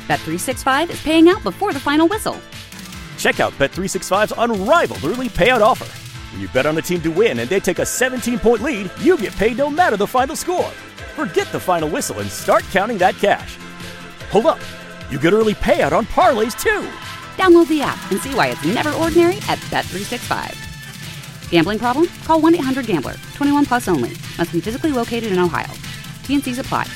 Bet365 is paying out before the final whistle. Check out Bet365's unrivaled early payout offer. When you bet on a team to win and they take a 17-point lead, you get paid no matter the final score. Forget the final whistle and start counting that cash. Hold up. You get early payout on parlays, too. Download the app and see why it's never ordinary at Bet365. Gambling problem? Call 1-800-GAMBLER. 21 plus only. Must be physically located in Ohio. T&Cs apply.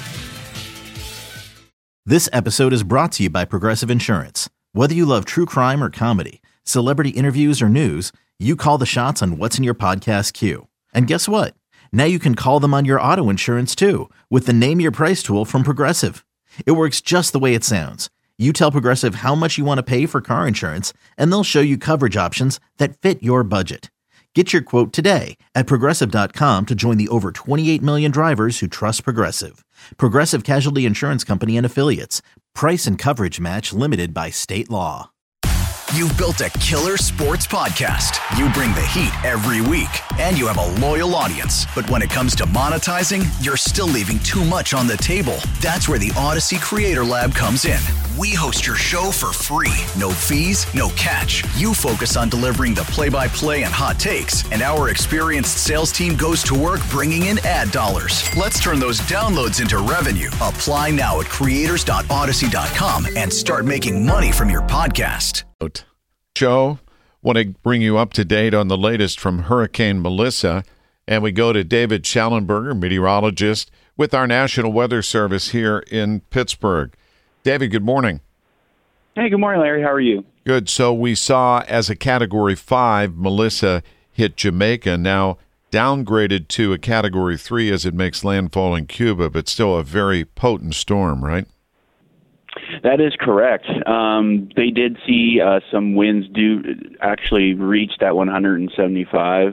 This episode is brought to you by Progressive Insurance. Whether you love true crime or comedy, celebrity interviews or news, you call the shots on what's in your podcast queue. And guess what? Now you can call them on your auto insurance too with the Name Your Price tool from Progressive. It works just the way it sounds. You tell Progressive how much you want to pay for car insurance, and they'll show you coverage options that fit your budget. Get your quote today at Progressive.com to join the over 28 million drivers who trust Progressive. Progressive Casualty Insurance Company and Affiliates. Price and coverage match limited by state law. You've built a killer sports podcast. You bring the heat every week, and you have a loyal audience. But when it comes to monetizing, you're still leaving too much on the table. That's where the Odyssey Creator Lab comes in. We host your show for free. No fees, no catch. You focus on delivering the play-by-play and hot takes, and our experienced sales team goes to work bringing in ad dollars. Let's turn those downloads into revenue. Apply now at creators.odyssey.com and start making money from your podcast. Show, want to bring you up to date on the latest from Hurricane Melissa, and we go to David Schallenberger, meteorologist with our National Weather Service here in Pittsburgh. David, good morning. Hey, good morning, Larry. How are you? Good. So we saw as a Category 5, Melissa hit Jamaica, now downgraded to a Category 3 as it makes landfall in Cuba, but still a very potent storm, right? That is correct. They did see some winds actually reach that 175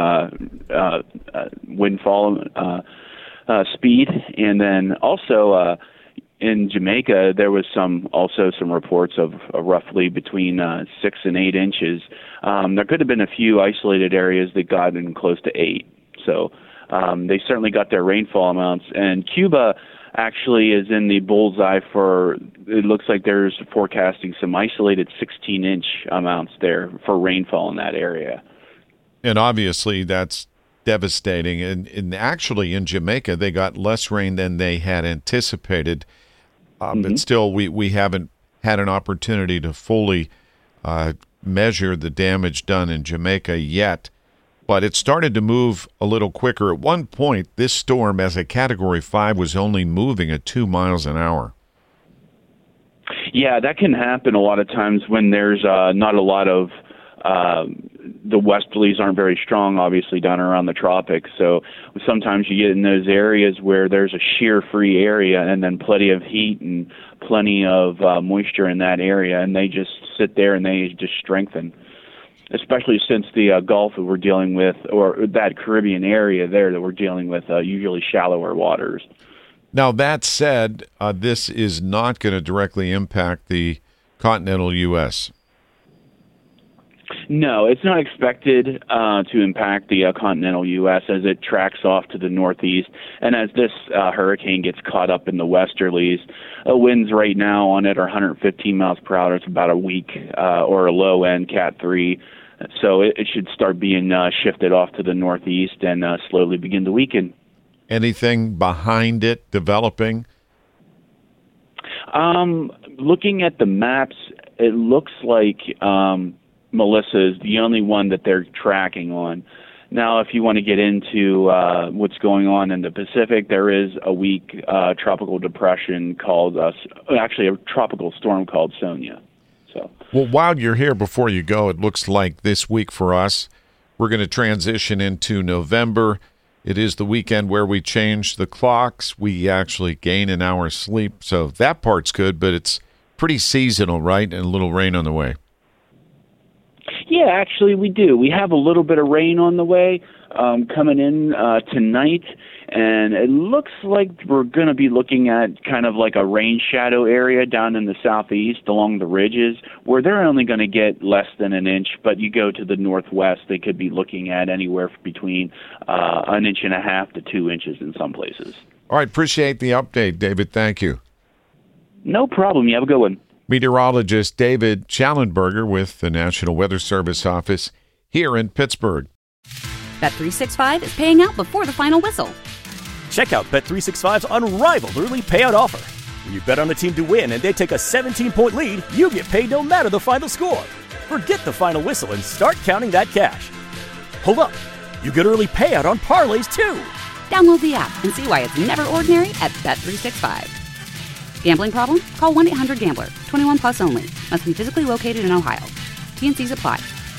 windfall speed, and then also in Jamaica there was some reports of roughly between 6 and 8 inches. There could have been a few isolated areas that got in close to 8. So they certainly got their rainfall amounts, and Cuba actually is in the bullseye for, it looks like there's forecasting some isolated 16-inch amounts there for rainfall in that area. And obviously that's devastating. And actually in Jamaica, they got less rain than they had anticipated. But still, we haven't had an opportunity to fully measure the damage done in Jamaica yet. But it started to move a little quicker. At one point, this storm, as a Category 5, was only moving at 2 miles an hour. Yeah, that can happen a lot of times when there's not a lot of the westerlies aren't very strong, obviously, down around the tropics. So sometimes you get in those areas where there's a shear free area and then plenty of heat and plenty of moisture in that area, and they just sit there and they just strengthen. Especially since the Gulf that we're dealing with, or that Caribbean area there that we're dealing with, usually shallower waters. Now, that said, this is not going to directly impact the continental U.S. No, it's not expected to impact the continental U.S. as it tracks off to the northeast. And as this hurricane gets caught up in the westerlies, winds right now on it are 115 miles per hour. It's about a weak or a low end Cat 3. So it should start being shifted off to the northeast and slowly begin to weaken. Anything behind it developing? Looking at the maps, it looks like Melissa is the only one that they're tracking on. Now, if you want to get into what's going on in the Pacific, there is a weak tropical depression called, actually a tropical storm called Sonia. So, well, while you're here, before you go, it looks like this week for us, we're going to transition into November. It is the weekend where we change the clocks. We actually gain an hour's sleep. So that part's good, but it's pretty seasonal, right? And a little rain on the way. Yeah, actually we do. We have a little bit of rain on the way coming in tonight, and it looks like we're going to be looking at kind of like a rain shadow area down in the southeast along the ridges where they're only going to get less than an inch, but you go to the northwest, they could be looking at anywhere between 1.5 inches to 2 inches in some places. All right, appreciate the update, David. Thank you. No problem. You have a good one. Meteorologist David Schallenberger with the National Weather Service office here in Pittsburgh. Bet365 is paying out before the final whistle. Check out Bet365's unrivaled early payout offer. When you bet on a team to win and they take a 17-point lead, you get paid no matter the final score. Forget the final whistle and start counting that cash. Hold up. You get early payout on parlays, too. Download the app and see why it's never ordinary at Bet365. Gambling problem? Call 1-800-GAMBLER. 21 plus only. Must be physically located in Ohio. T&Cs apply.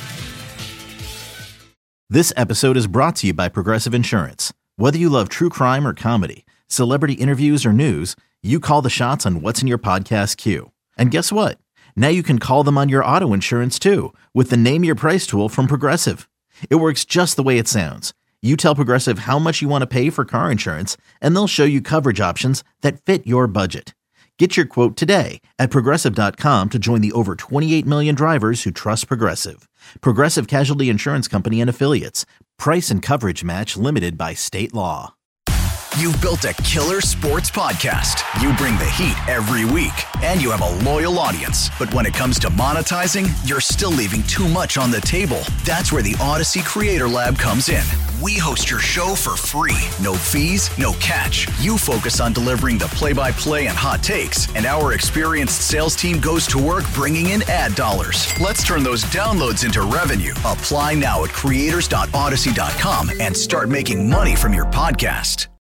This episode is brought to you by Progressive Insurance. Whether you love true crime or comedy, celebrity interviews or news, you call the shots on what's in your podcast queue. And guess what? Now you can call them on your auto insurance too with the Name Your Price tool from Progressive. It works just the way it sounds. You tell Progressive how much you want to pay for car insurance, and they'll show you coverage options that fit your budget. Get your quote today at Progressive.com to join the over 28 million drivers who trust Progressive. Progressive Casualty Insurance Company and Affiliates. Price and coverage match limited by state law. You've built a killer sports podcast. You bring the heat every week, and you have a loyal audience. But when it comes to monetizing, you're still leaving too much on the table. That's where the Odyssey Creator Lab comes in. We host your show for free. No fees, no catch. You focus on delivering the play-by-play and hot takes, and our experienced sales team goes to work bringing in ad dollars. Let's turn those downloads into revenue. Apply now at creators.odyssey.com and start making money from your podcast.